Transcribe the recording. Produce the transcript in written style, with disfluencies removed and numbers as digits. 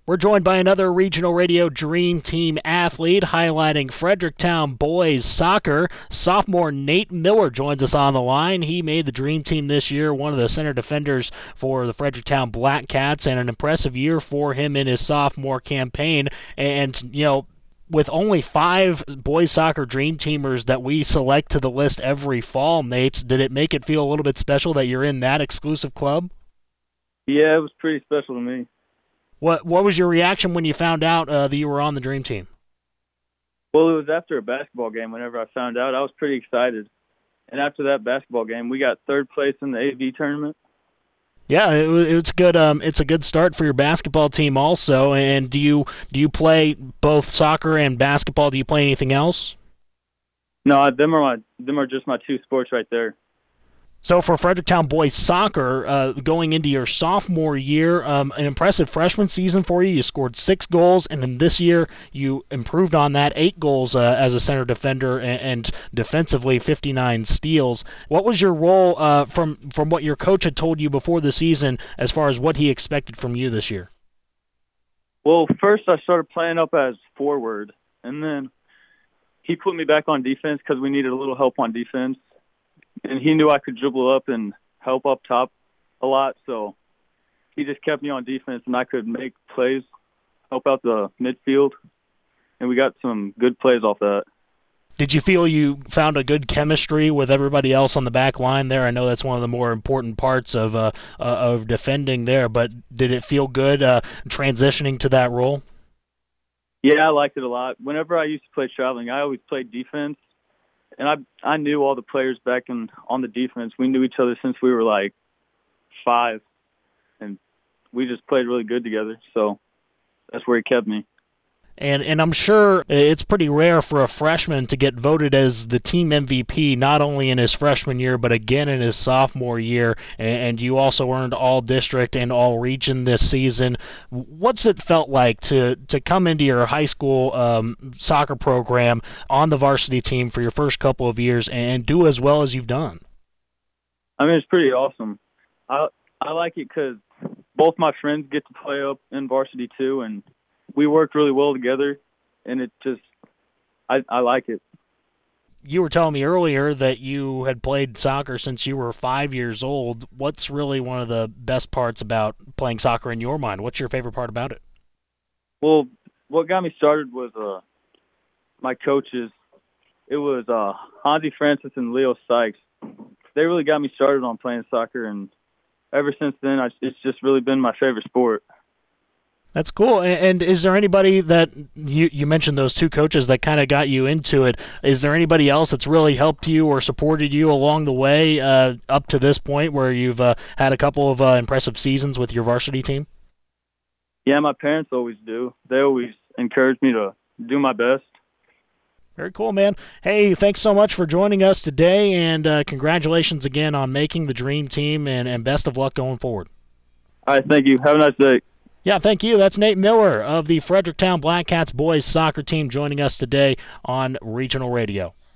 We're joined by another Regional Radio Dream Team athlete highlighting Fredericktown boys soccer. Sophomore Nate Miller joins us on the line. He made the Dream Team this year, one of the center defenders for the Fredericktown Black Cats, and an impressive year for him in his sophomore campaign. And, with only 5 boys soccer Dream Teamers that we select to the list every fall, Nate, did it make it feel a little bit special that you're in that exclusive club? Yeah, it was pretty special to me. What was your reaction when you found out that you were on the Dream Team? Well, it was after a basketball game. Whenever I found out, I was pretty excited. And after that basketball game, we got 3rd place in the AV tournament. Yeah, it's good. It's a good start for your basketball team, also. And do you play both soccer and basketball? Do you play anything else? No, them are just my 2 sports right there. So for Fredericktown boys soccer, going into your sophomore year, an impressive freshman season for you. You scored 6 goals, and in this year you improved on that, 8 goals as a center defender, and defensively 59 steals. What was your role from what your coach had told you before the season as far as what he expected from you this year? Well, first I started playing up as forward, and then he put me back on defense because we needed a little help on defense. And he knew I could dribble up and help up top a lot, so he just kept me on defense, and I could make plays, help out the midfield, and we got some good plays off that. Did you feel you found a good chemistry with everybody else on the back line there? I know that's one of the more important parts of defending there, but did it feel good transitioning to that role? Yeah, I liked it a lot. Whenever I used to play traveling, I always played defense. And I knew all the players back on the defense. We knew each other since we were like 5, and we just played really good together. So that's where he kept me. And I'm sure it's pretty rare for a freshman to get voted as the team MVP, not only in his freshman year, but again in his sophomore year. And you also earned all district and all region this season. What's it felt like to come into your high school soccer program on the varsity team for your first couple of years and do as well as you've done? I mean, it's pretty awesome. I like it because both my friends get to play up in varsity too, and we worked really well together, and it just I like it. You were telling me earlier that you had played soccer since you were 5 years old. What's really one of the best parts about playing soccer in your mind? What's your favorite part about it? Well, what got me started was my coaches. It was Hansi Francis and Leo Sykes. They really got me started on playing soccer, and ever since then, it's just really been my favorite sport. That's cool. And is there anybody that you mentioned those 2 coaches that kind of got you into it? Is there anybody else that's really helped you or supported you along the way up to this point where you've had a couple of impressive seasons with your varsity team? Yeah, my parents always do. They always encourage me to do my best. Very cool, man. Hey, thanks so much for joining us today, and congratulations again on making the Dream Team, and best of luck going forward. All right, thank you. Have a nice day. Yeah, thank you. That's Nate Miller of the Fredericktown Black Cats boys soccer team joining us today on Regional Radio.